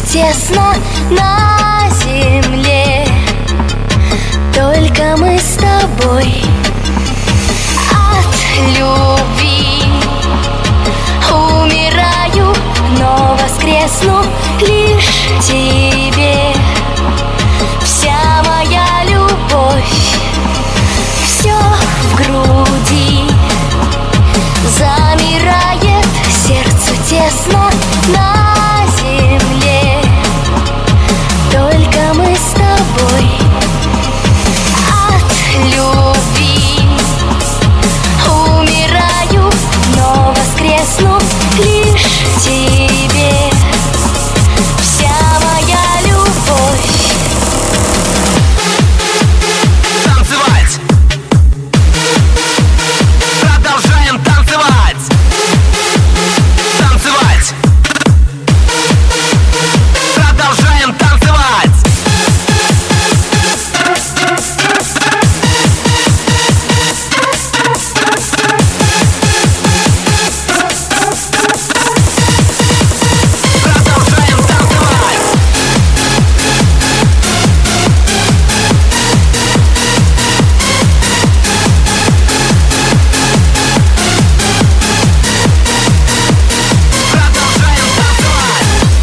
тесно на земле, только мы с тобой. От любви умираю, но воскресну лишь тебе. Вся моя любовь, все в груди замирает, сердцу тесно на земле, только мы с тобой. От любви умираю, но воскресну лишь тебе. Вся моя любовь. Танцевать! Продолжаем танцевать! Танцевать! Продолжаем танцевать! Продолжаем танцевать! Продолжаем танцевать!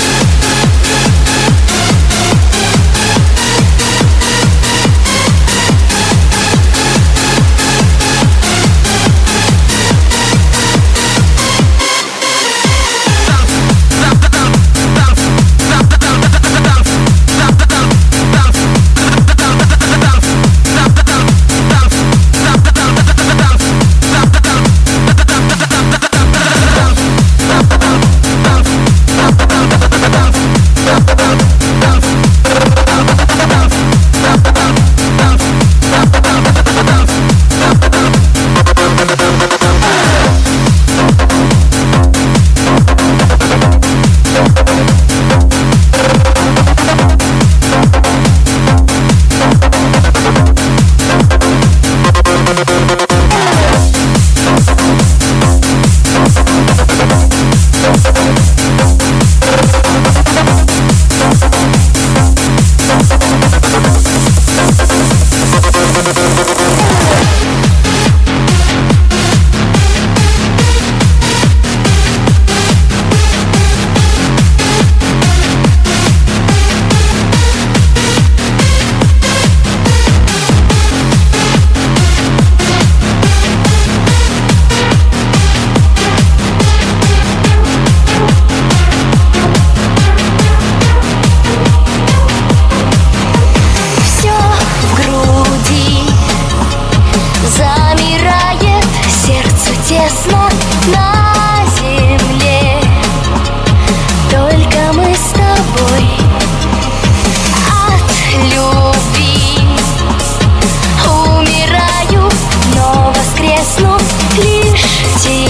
Все в груди замирает, сердцу тесно на земле, только мы с тобой. От любви умираю, но воскресну лишь тебе.